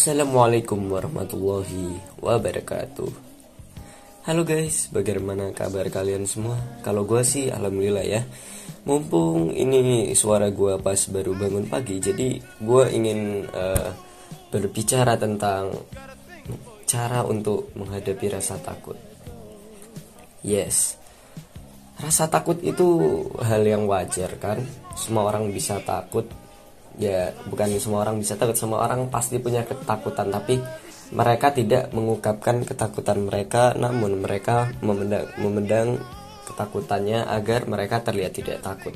Assalamualaikum warahmatullahi wabarakatuh. Halo guys, bagaimana kabar kalian semua? Kalau gue sih alhamdulillah ya. Mumpung ini suara gue pas baru bangun pagi, jadi gue ingin berbicara tentang cara untuk menghadapi rasa takut. Yes, rasa takut itu hal yang wajar kan? Semua orang bisa takut. Ya, bukan semua orang bisa takut, semua orang pasti punya ketakutan, tapi mereka tidak mengungkapkan ketakutan mereka, namun mereka memendam ketakutannya agar mereka terlihat tidak takut.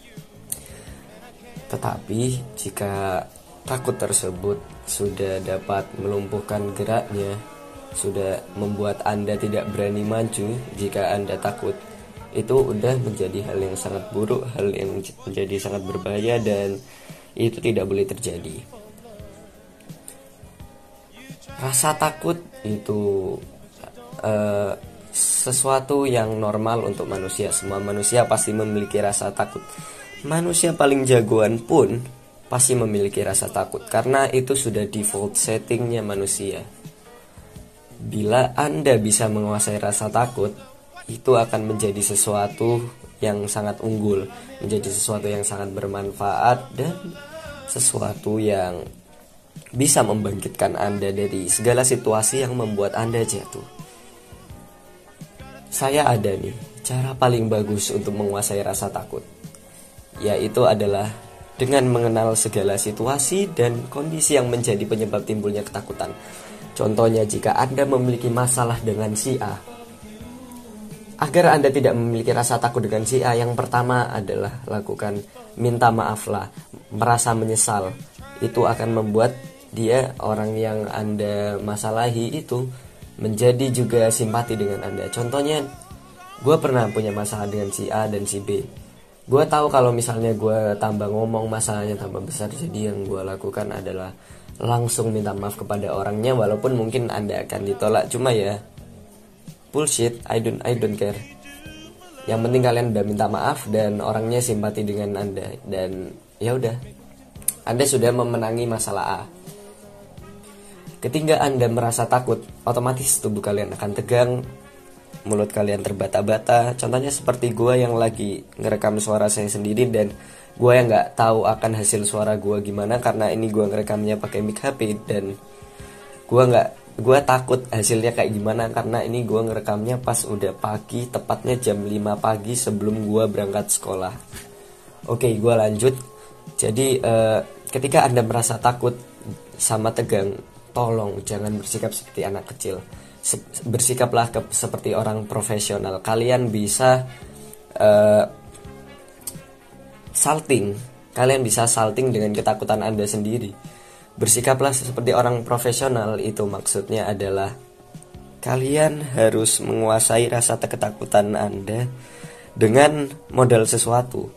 Tetapi jika takut tersebut sudah dapat melumpuhkan geraknya, sudah membuat Anda tidak berani maju jika Anda takut, itu udah menjadi hal yang sangat buruk, hal yang menjadi sangat berbahaya, dan itu tidak boleh terjadi. Rasa takut itu sesuatu yang normal untuk manusia. Semua manusia pasti memiliki rasa takut. Manusia paling jagoan pun pasti memiliki rasa takut, karena itu sudah default settingnya manusia. Bila Anda bisa menguasai rasa takut, itu akan menjadi sesuatu yang sangat unggul, menjadi sesuatu yang sangat bermanfaat, dan sesuatu yang bisa membangkitkan Anda dari segala situasi yang membuat Anda jatuh. Saya ada nih cara paling bagus untuk menguasai rasa takut, yaitu adalah dengan mengenal segala situasi dan kondisi yang menjadi penyebab timbulnya ketakutan. Contohnya, jika Anda memiliki masalah dengan si A, agar Anda tidak memiliki rasa takut dengan si A, yang pertama adalah lakukan minta maaflah, merasa menyesal. Itu akan membuat dia, orang yang Anda masalahi itu, menjadi juga simpati dengan Anda. Contohnya, gue pernah punya masalah dengan si A dan si B. Gue tahu kalau misalnya gue tambah ngomong, masalahnya tambah besar. Jadi yang gue lakukan adalah langsung minta maaf kepada orangnya, walaupun mungkin Anda akan ditolak. Cuma ya, bullshit, I don't care. Yang penting kalian udah minta maaf dan orangnya simpati dengan Anda, dan ya udah, Anda sudah memenangi masalah A. Ketika Anda merasa takut, otomatis tubuh kalian akan tegang, mulut kalian terbata-bata. Contohnya seperti gue yang lagi ngerekam suara saya sendiri, dan gue yang nggak tahu akan hasil suara gue gimana, karena ini gue ngerekamnya pakai mic HP, dan gue takut hasilnya kayak gimana, karena ini gue ngerekamnya pas udah pagi, tepatnya jam 5 pagi sebelum gue berangkat sekolah. Oke, gue lanjut. Jadi ketika Anda merasa takut sama tegang, tolong jangan bersikap seperti anak kecil. Bersikaplah seperti orang profesional. Kalian bisa Kalian bisa salting dengan ketakutan Anda sendiri. Bersikaplah seperti orang profesional, itu maksudnya adalah kalian harus menguasai rasa ketakutan Anda dengan modal sesuatu.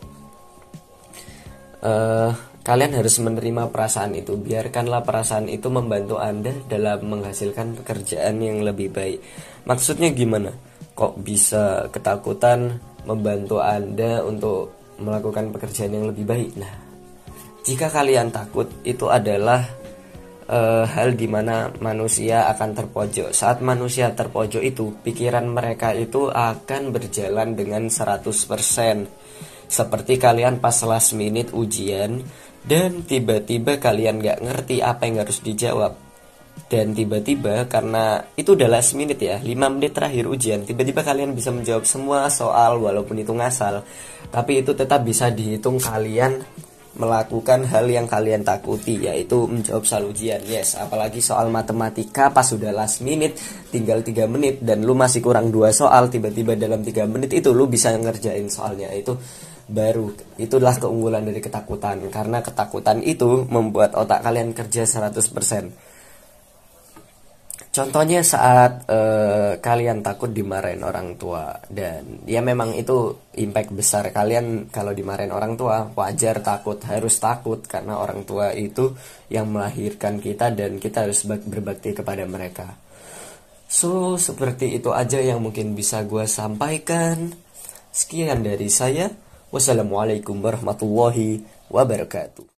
Kalian harus menerima perasaan itu. Biarkanlah perasaan itu membantu Anda dalam menghasilkan pekerjaan yang lebih baik. Maksudnya gimana? Kok bisa ketakutan membantu Anda untuk melakukan pekerjaan yang lebih baik? Nah, jika kalian takut, itu adalah hal dimana manusia akan terpojok. Saat manusia terpojok itu, pikiran mereka itu akan berjalan dengan 100%. Seperti kalian pas last minute ujian, dan tiba-tiba kalian gak ngerti apa yang harus dijawab. Dan tiba-tiba, karena itu udah last minute ya, 5 menit terakhir ujian, tiba-tiba kalian bisa menjawab semua soal walaupun itu ngasal. Tapi itu tetap bisa dihitung kalian melakukan hal yang kalian takuti, yaitu menjawab soal ujian. Yes, apalagi soal matematika pas sudah last minute, tinggal 3 menit dan lu masih kurang 2 soal, tiba-tiba dalam 3 menit itu lu bisa ngerjain soalnya. Itulah keunggulan dari ketakutan, karena ketakutan itu membuat otak kalian kerja 100%. Contohnya saat kalian takut dimarahin orang tua, dan ya memang itu impact besar. Kalian kalau dimarahin orang tua wajar takut, harus takut, karena orang tua itu yang melahirkan kita dan kita harus berbakti kepada mereka. So, seperti itu aja yang mungkin bisa gue sampaikan. Sekian dari saya. Wassalamualaikum warahmatullahi wabarakatuh.